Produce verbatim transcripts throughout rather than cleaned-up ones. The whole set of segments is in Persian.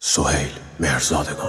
سهیل مهرزادگان.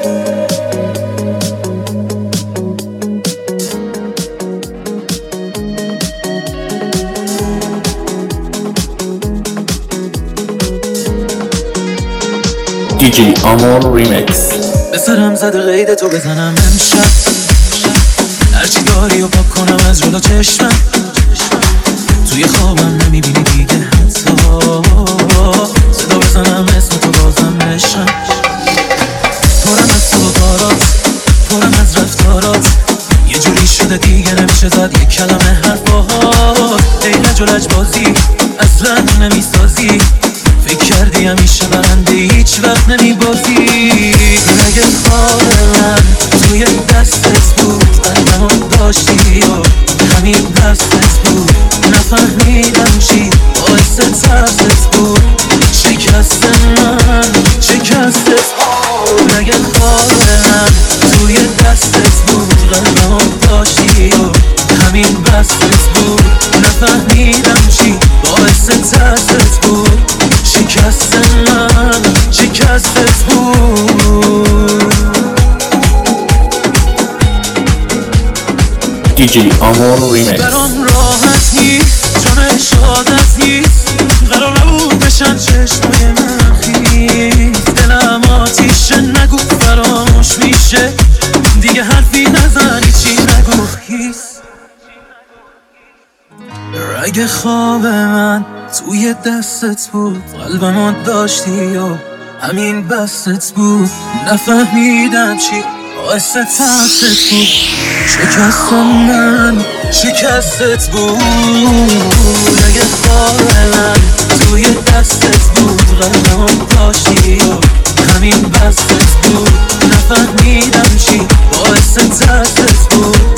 دی جی آمون ریمیکس. به سرم زده قید تو بزنم امشب، هرچی داری و پاک کنم از جلو چشمم. توی خوابم نمیبینی دیگه حتی، صدا بزنم اسم تو بازم بشم. پرم از تو و کارات، پرم از رفتارات، یه جوری شده دیگه نمیشه زد یک کلمه حرفاهات. ای لج و لج بازی اصلا نمیسازی، فکر کردی همیشه برنده هیچ وقت نمیبازی. اگه خواب من توی دستت بود، قلبمو داشتی و همین دستت بود، نفهمیدم چی باعث ترست بود. شکست من شکستت بود. اگه خواب من توی دستت بود، قلبمو داشتی و همین بستت بود، نفهمیدم چی باعث ترست بود. شکست من شکستت بود. دی جی آمون ریمیکس. برام راحت نیست، جان شادت نیست، قرار نبود بشن چشمای من خیز. دلم آتیشه نگو فراموش میشه، دیگه حرفی نزنی چی نگو هیس. رگ خواب من توی دستت بود، قلبمو داشتی و همین بستت بود، نفهمیدم چی باعث ترست بود. شکست من شکستت بود. اگه خواب من توی دستت بود، قلبمو داشتی و همین بستت بود، نفهمیدم چی باعث ترست بود.